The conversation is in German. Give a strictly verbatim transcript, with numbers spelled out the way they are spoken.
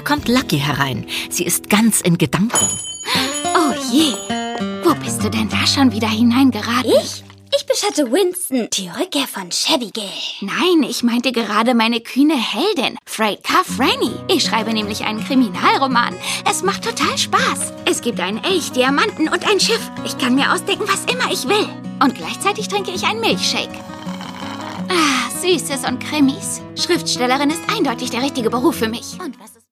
kommt Lucky herein. Sie ist ganz in Gedanken. Oh je. Wo bist du denn da schon wieder hineingeraten? Ich? Ich beschatte Winston, die Rückkehr von Abigail. Nein, ich meinte gerade meine kühne Heldin, Freyka Franny. Ich schreibe nämlich einen Kriminalroman. Es macht total Spaß. Es gibt einen Elch, Diamanten und ein Schiff. Ich kann mir ausdenken, was immer ich will. Und gleichzeitig trinke ich einen Milchshake. Ah, Süßes und Krimis. Schriftstellerin ist eindeutig der richtige Beruf für mich. Und was ist